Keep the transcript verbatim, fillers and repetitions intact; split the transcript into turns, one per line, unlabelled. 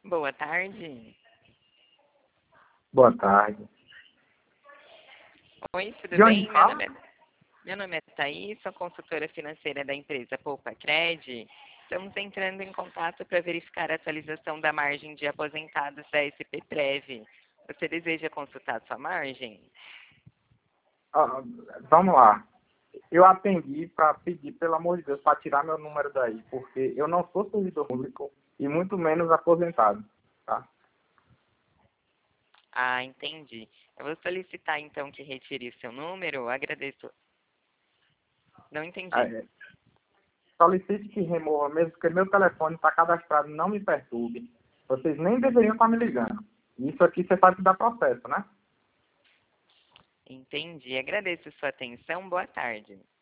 Boa tarde.
Boa tarde.
Oi, tudo
De onde
bem? Meu
fala?
nome é, meu nome é Thaís, sou consultora financeira da empresa Poupa Cred. Estamos entrando em contato para verificar a atualização da margem de aposentados da S P Prev. Você deseja consultar sua margem?
Ah, vamos lá. Eu atendi para pedir, pelo amor de Deus, para tirar meu número daí, porque eu não sou servidor público e muito menos aposentado, tá?
Ah, entendi. Eu vou solicitar então que retire o seu número. Agradeço. Não
Ah,
entendi.
é. Solicite que remova mesmo, porque meu telefone está cadastrado, não me perturbe. Vocês nem deveriam estar me ligando. Isso aqui você sabe que dá processo, né?
Entendi. Agradeço sua atenção. Boa tarde.